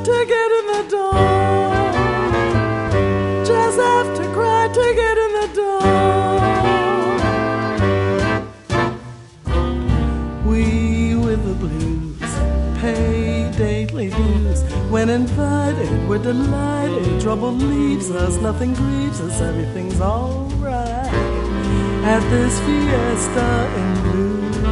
to get in the door. Just have to cry to get in the door. We with the blues pay daily dues. When invited, we're delighted. Trouble leaves us, nothing grieves us, everything's alright at this fiesta in blue.